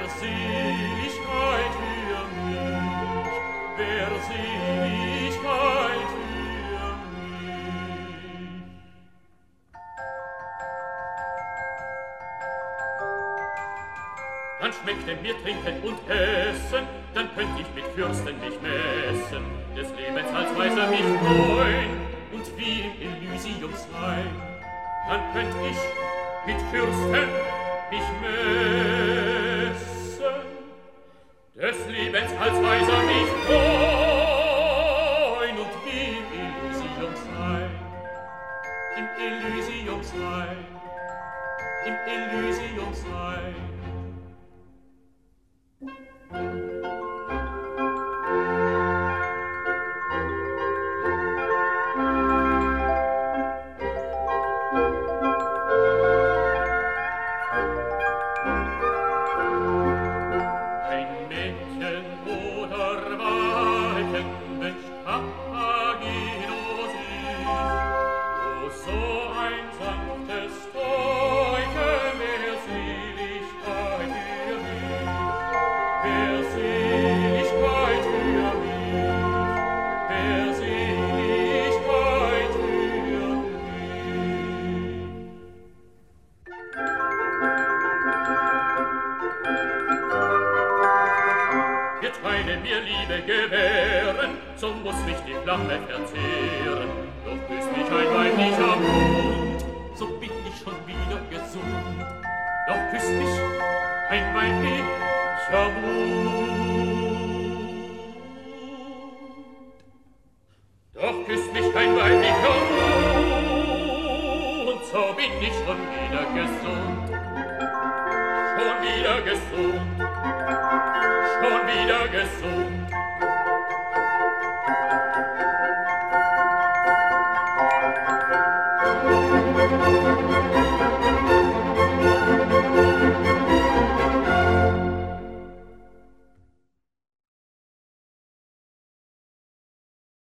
Seligkeit für mich, wer Seligkeit für mich. Dann schmeckte mir Trinken und Essen, dann könnt ich mit Fürsten mich messen, des Lebens als Weiser mich freuen und wie im Elysium sein. Dann könnt ich mit Fürsten mich messen, des Lebens als Weiser mich freuen und wie im Elysium sein. Im Elysium sein, im Elysium sein. Mir Liebe gewähren, so muss mich die Flamme verzehren. Doch küsst mich ein weiblicher Mund, so bin ich schon wieder gesund. Doch küsst mich ein weiblicher Mund. Doch küsst mich ein weiblicher Mund, so bin ich schon wieder gesund. Schon wieder gesund. Schon wieder gesund.